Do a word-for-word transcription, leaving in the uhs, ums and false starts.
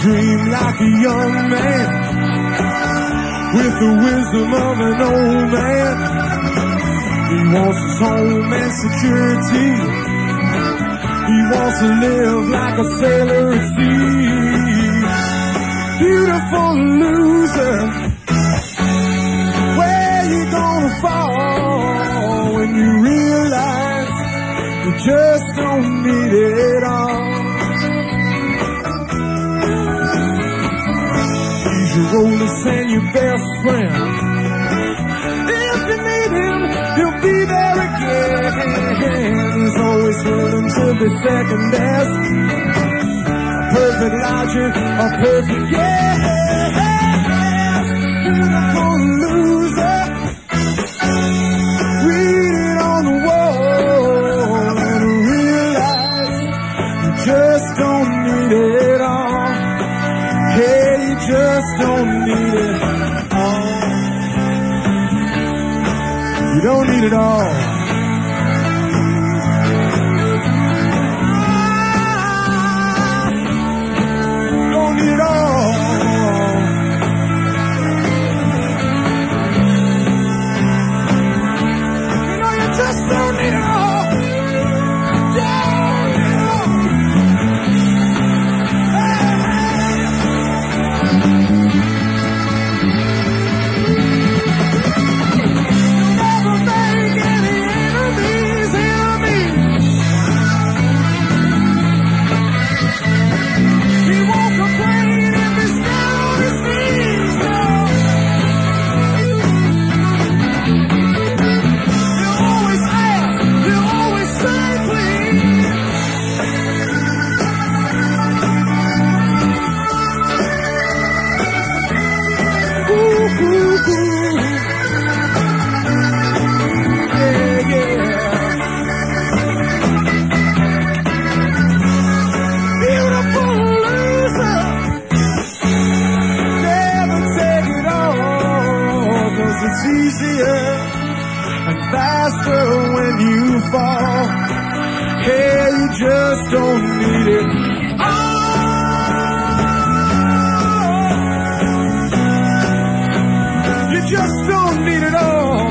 dream like a young man with the wisdom of an old man. He wants his home and security. He wants to live like a sailor at sea. Beautiful loser, where you gonna fall when you realize you just don't need it all? He's your oldest and your best friend. If you need him, he'll be there again. He's always willing to be second best. A perfect logic, a perfect guess. Beautiful loser, read it on the wall and realize you just don't need it all. Hey, you just don't need it all. You don't need it all. Don't need it all. You know you just don't need it all. Don't need it all. Never make any enemies, enemies. He won't complain if he's down on his knees, no. He'll always ask, he'll always say please. Ooh, ooh, ooh. Yeah, yeah. Beautiful loser, never take it all, 'cause it's easier and faster when you fall. Hey, you just don't need it all. You just don't need it all.